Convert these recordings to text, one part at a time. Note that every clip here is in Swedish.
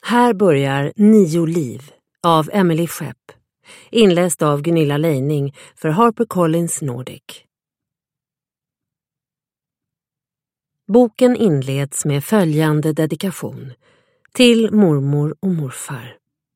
Här börjar 9 liv av Emily Schepp, inläst av Gunilla Leining för HarperCollins Nordic. Boken inleds med följande dedikation till mormor och morfar.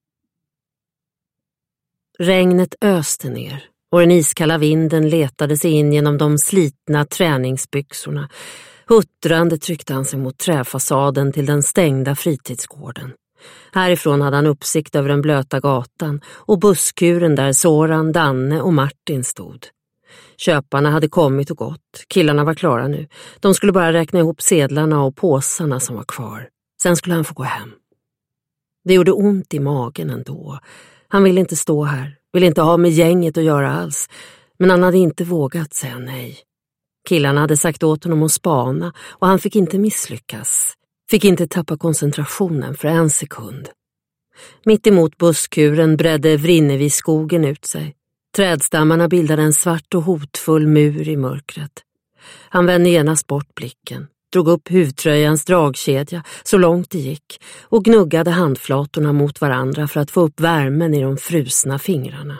Regnet öste ner och den iskalla vinden letade sig in genom de slitna träningsbyxorna. Huttrande tryckte han sig mot träfasaden till den stängda fritidsgården. Härifrån hade han uppsikt över den blöta gatan och busskuren där Soran, Danne och Martin stod. Köparna hade kommit och gått. Killarna var klara nu. De skulle bara räkna ihop sedlarna och påsarna som var kvar. Sen skulle han få gå hem. Det gjorde ont i magen ändå. Han ville inte stå här. Ville inte ha med gänget att göra alls. Men han hade inte vågat säga nej. Killarna hade sagt åt honom att spana och han fick inte misslyckas. Fick inte tappa koncentrationen för en sekund. Mitt emot busskuren bredde Vrinneviskogen ut sig. Trädstammarna bildade en svart och hotfull mur i mörkret. Han vände genast bort blicken, drog upp huvtröjans dragkedja så långt det gick och gnuggade handflatorna mot varandra för att få upp värmen i de frusna fingrarna.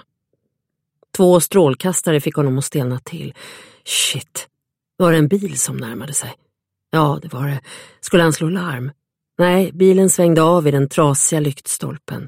2 strålkastare fick honom att stelna till. Shit, var det en bil som närmade sig? Ja, det var det. Skulle han slå larm? Nej, bilen svängde av i den trasiga lyktstolpen.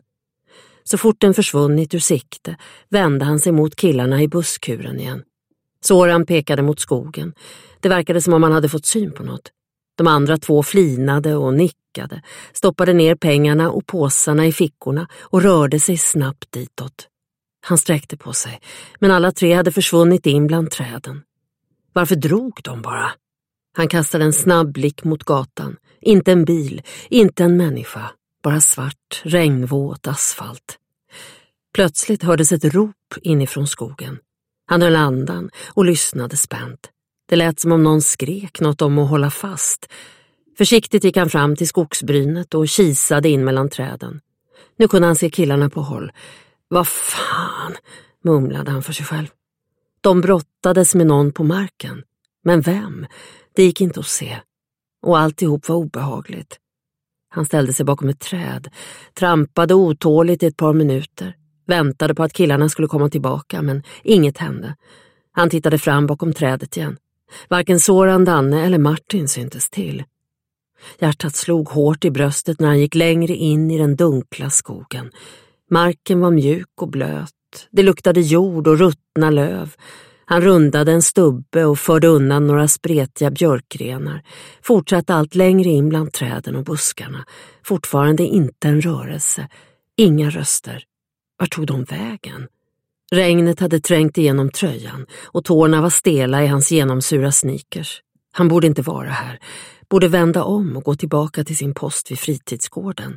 Så fort den försvunnit ur sikte vände han sig mot killarna i busskuren igen. Soran pekade mot skogen. Det verkade som om han hade fått syn på något. De andra 2 flinade och nickade, stoppade ner pengarna och påsarna i fickorna och rörde sig snabbt ditåt. Han sträckte på sig, men alla 3 hade försvunnit in bland träden. Varför drog de bara? Han kastade en snabb blick mot gatan. Inte en bil, inte en människa. Bara svart, regnvåt asfalt. Plötsligt hördes ett rop inifrån skogen. Han höll andan och lyssnade spänt. Det lät som om någon skrek något om att hålla fast. Försiktigt gick han fram till skogsbrynet och kisade in mellan träden. Nu kunde han se killarna på håll. Vad fan, mumlade han för sig själv. De brottades med någon på marken. Men vem? Det gick inte att se. Och alltihop var obehagligt. Han ställde sig bakom ett träd, trampade otåligt i ett par minuter, väntade på att killarna skulle komma tillbaka, men inget hände. Han tittade fram bakom trädet igen. Varken Soran, Danne eller Martin syntes till. Hjärtat slog hårt i bröstet när han gick längre in i den dunkla skogen. Marken var mjuk och blöt. Det luktade jord och ruttna löv. Han rundade en stubbe och förde undan några spretiga björkrenar. Fortsatte allt längre in bland träden och buskarna. Fortfarande inte en rörelse. Inga röster. Var tog de vägen? Regnet hade trängt igenom tröjan och tårna var stela i hans genomsura sneakers. Han borde inte vara här. Borde vända om och gå tillbaka till sin post vid fritidsgården.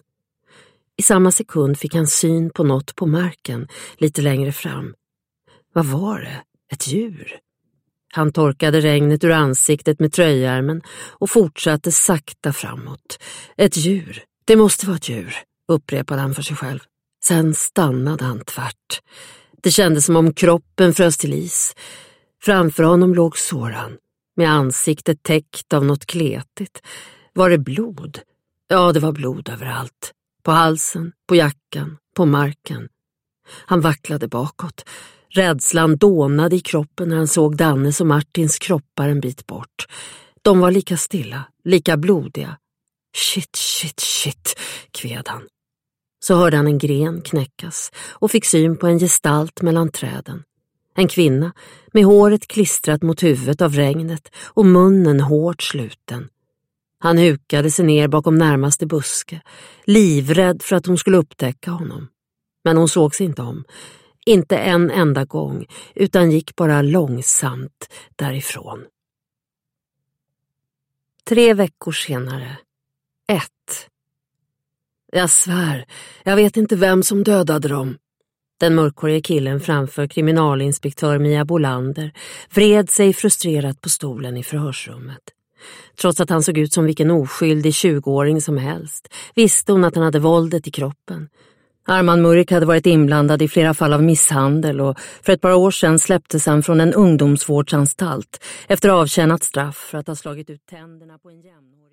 I samma sekund fick han syn på något på marken lite längre fram. Vad var det? Ett djur. Han torkade regnet ur ansiktet med tröjärmen och fortsatte sakta framåt. Ett djur. Det måste vara ett djur, upprepade han för sig själv. Sen stannade han tvärt. Det kändes som om kroppen frös till is. Framför honom låg Soran, med ansiktet täckt av något kletigt. Var det blod? Ja, det var blod överallt. På halsen, på jackan, på marken. Han vacklade bakåt. Rädslan dånade i kroppen när han såg Dannes och Martins kroppar en bit bort. De var lika stilla, lika blodiga. Shit, kved han. Så hörde han en gren knäckas och fick syn på en gestalt mellan träden. En kvinna med håret klistrat mot huvudet av regnet och munnen hårt sluten. Han hukade sig ner bakom närmaste buske, livrädd för att hon skulle upptäcka honom. Men hon såg sig inte om. Inte en enda gång, utan gick bara långsamt därifrån. 3 veckor senare. 1. Jag svär, jag vet inte vem som dödade dem. Den mörkhåriga killen framför kriminalinspektör Mia Bolander vred sig frustrerat på stolen i förhörsrummet. Trots att han såg ut som vilken oskyldig 20-åring som helst visste hon att han hade våldet i kroppen. Arman Murik hade varit inblandad i flera fall av misshandel och för ett par år sedan släpptes han från en ungdomsvårdsanstalt efter avtjänat straff för att ha slagit ut tänderna på en jämnårig.